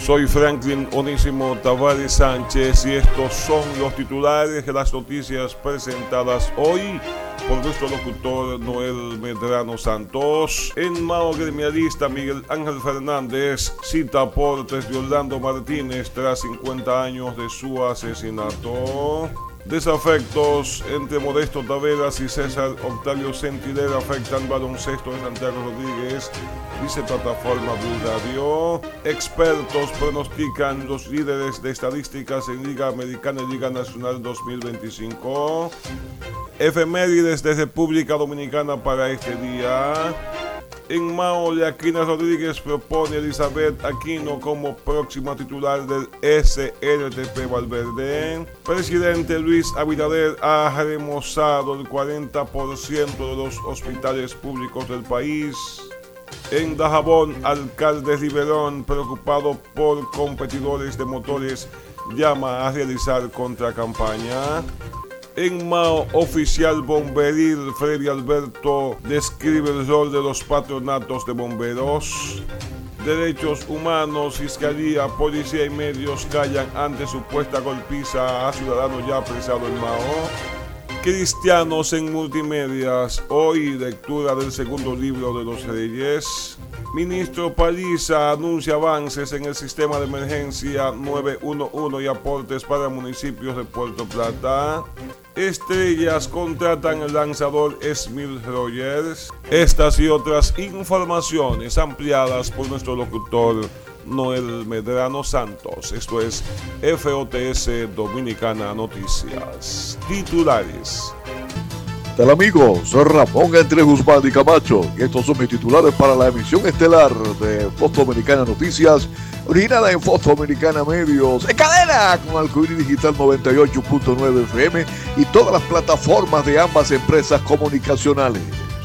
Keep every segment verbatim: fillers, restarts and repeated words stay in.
Soy Franklin Onísimo Tavares Sánchez y estos son los titulares de las noticias presentadas hoy por nuestro locutor Noel Medrano Santos. En Mao gremialista Miguel Ángel Fernández cita aportes de Orlando Martínez tras cincuenta años de su asesinato. Desafectos entre Modesto Taveras y César Octavio Centinela afectan baloncesto de Santiago Rodríguez, dice plataforma Blue Radio. Expertos pronostican los líderes de estadísticas en Liga Americana y Liga Nacional dos mil veinticinco. Efemérides de República Dominicana para este día. En Mao, Leaquina Rodríguez propone a Elizabeth Aquino como próxima titular del S L T P Valverde. Presidente Luis Abinader ha remozado el cuarenta por ciento de los hospitales públicos del país. En Dajabón, alcalde Riverón, preocupado por competidores de motores, llama a realizar contracampaña. En Mao, oficial bomberil Freddy Alberto describe el rol de los patronatos de bomberos. Derechos humanos, fiscalía, policía y medios callan ante supuesta golpiza a ciudadano ya apresado en Mao. Cristianos en multimedias, hoy lectura del segundo libro de los Reyes. Ministro Paliza anuncia avances en el sistema de emergencia nueve uno uno y aportes para municipios de Puerto Plata. Estrellas contratan el lanzador Smith Rogers. Estas y otras informaciones ampliadas por nuestro locutor Noel Medrano Santos. Esto es F O T S Dominicana Noticias. Titulares. Hola amigos, soy Ramón Entre Guzmán y Camacho y estos son mis titulares para la emisión estelar de Fox Dominicana Noticias, originada en Fox Dominicana Medios, en cadena con Alcoiris Digital noventa y ocho punto nueve F M y todas las plataformas de ambas empresas comunicacionales.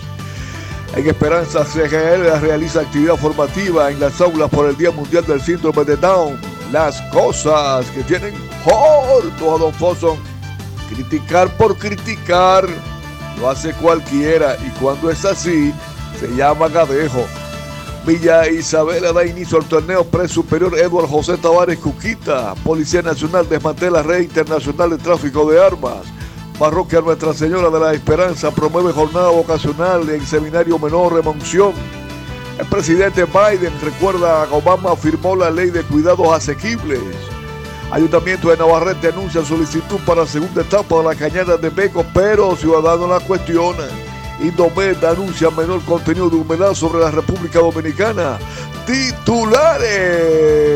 En Esperanza C G L realiza actividad formativa en las aulas por el Día Mundial del Síndrome de Down. Las cosas que tienen horto a Don Foson, criticar por criticar. Lo hace cualquiera y cuando es así, se llama gadejo. Villa Isabela da inicio al torneo pre-superior Eduardo José Tavares Cuquita. Policía Nacional desmantela red internacional de tráfico de armas. Parroquia Nuestra Señora de la Esperanza promueve jornada vocacional en Seminario Menor de Monción. El presidente Biden recuerda que Obama firmó la ley de cuidados asequibles. Ayuntamiento de Navarrete anuncia solicitud para la segunda etapa de la cañada de Beco, pero ciudadanos la cuestionan. Indomed anuncia menor contenido de humedad sobre la República Dominicana. Titulares.